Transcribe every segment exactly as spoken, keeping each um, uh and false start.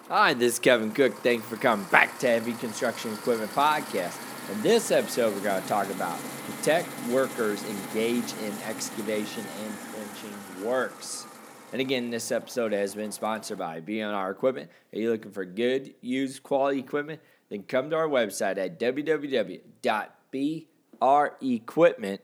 Hi, this is Kevin Cook. Thank you for coming back to Heavy Construction Equipment Podcast. In this episode, we're going to talk about protect workers engaged in excavation and trenching works. And again, this episode has been sponsored by B and R Equipment. Are you looking for good, used, quality equipment? Then come to our website at w w w dot b r equipment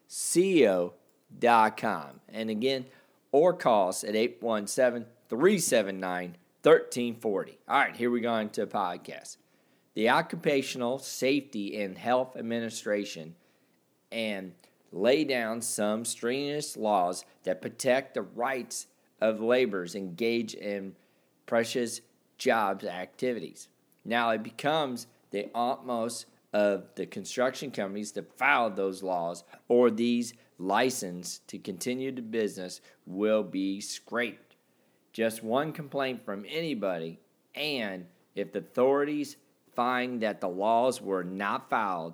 co dot com. And again, or call us at eight one seven, three seven nine, one three four zero. All right, here we go into the podcast. The Occupational Safety and Health Administration and lay down some strenuous laws that protect the rights of laborers engaged in precious jobs activities. Now it becomes the utmost of the construction companies to follow those laws, or these license to continue the business will be scraped. Just one complaint from anybody, and if the authorities find that the laws were not followed,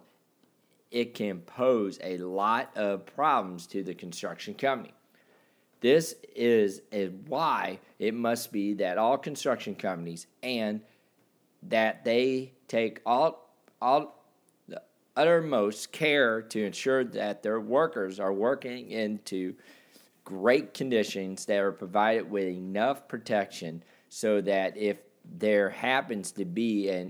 it can pose a lot of problems to the construction company. This is why it must be that all construction companies and that they take all all the uttermost care to ensure that their workers are working into great conditions that are provided with enough protection so that if there happens to be an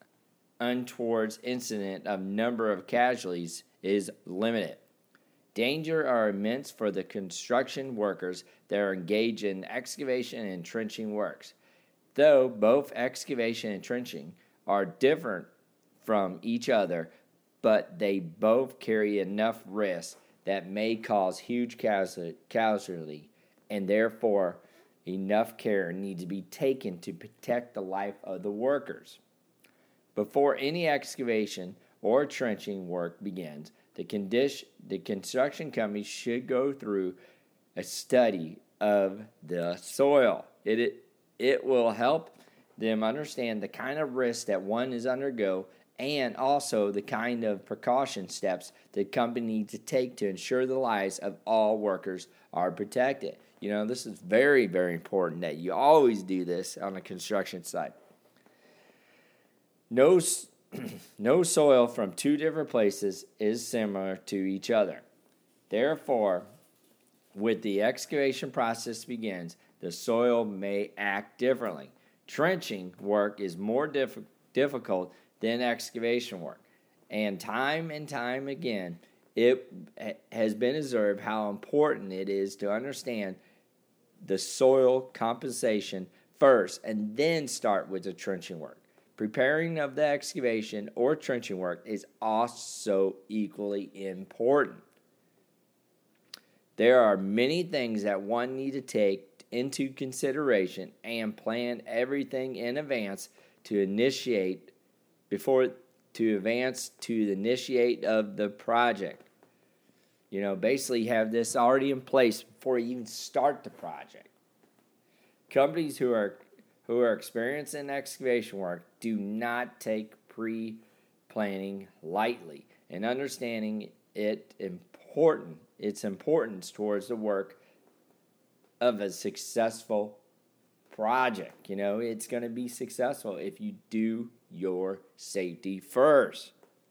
untoward incident of number of casualties is limited. Danger are immense for the construction workers that are engaged in excavation and trenching works. Though both excavation and trenching are different from each other, but they both carry enough risk that may cause huge casualty, and therefore enough care needs to be taken to protect the life of the workers. Before any excavation or trenching work begins, the, condition, the construction company should go through a study of the soil. It, it, it will help them understand the kind of risk that one is undergo, and also the kind of precaution steps the company needs to take to ensure the lives of all workers are protected. You know, this is very, very important that you always do this on a construction site. No, no soil from two different places is similar to each other. Therefore, with the excavation process begins, the soil may act differently. Trenching work is more diff- difficult than excavation work. And time and time again, it has been observed how important it is to understand the soil compensation first and then start with the trenching work. Preparing of the excavation or trenching work is also equally important. There are many things that one need to take into consideration and plan everything in advance to initiate before to advance to the initiate of the project. You know, basically have this already in place before you even start the project. Companies who are who are experienced in excavation work do not take pre-planning lightly and understanding it important its importance towards the work of a successful project. You know, it's going to be successful if you do your safety first.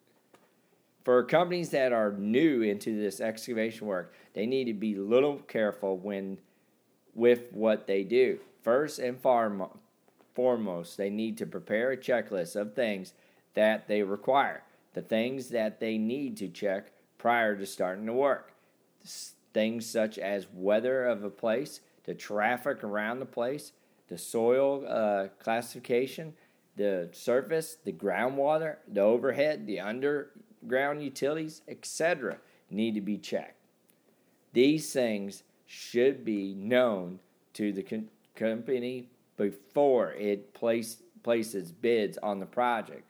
For companies that are new into this excavation work, they need to be a little careful when with what they do. First and foremost, they need to prepare a checklist of things that they require, the things that they need to check prior to starting the work. Things such as weather of a place, the traffic around the place, the soil uh, classification, the surface, the groundwater, the overhead, the underground utilities, et cetera need to be checked. These things should be known to the con- company before it place, places bids on the project.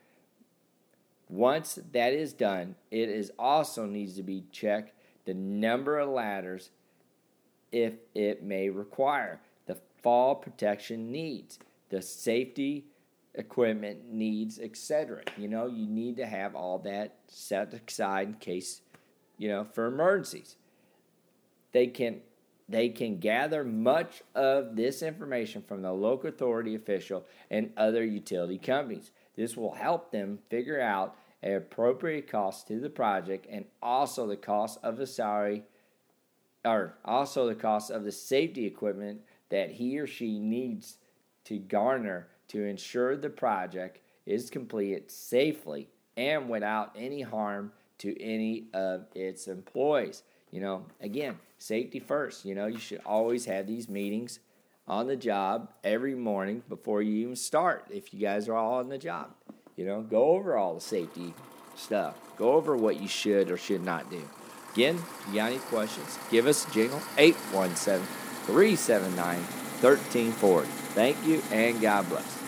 Once that is done, it is also needs to be checked the number of ladders if it may require, the fall protection needs, the safety equipment needs, et cetera. You know, you need to have all that set aside in case, you know, for emergencies. They can they can gather much of this information from the local authority official and other utility companies. This will help them figure out an appropriate cost to the project and also the cost of the salary or also the cost of the safety equipment that he or she needs to garner to ensure the project is completed safely and without any harm to any of its employees. You know, again, safety first. You know, you should always have these meetings on the job every morning before you even start if you guys are all on the job. You know, go over all the safety stuff. Go over what you should or should not do. Again, if you got any questions, give us a jingle, eight one seven, three seven nine, one three four zero. Thank you, and God bless.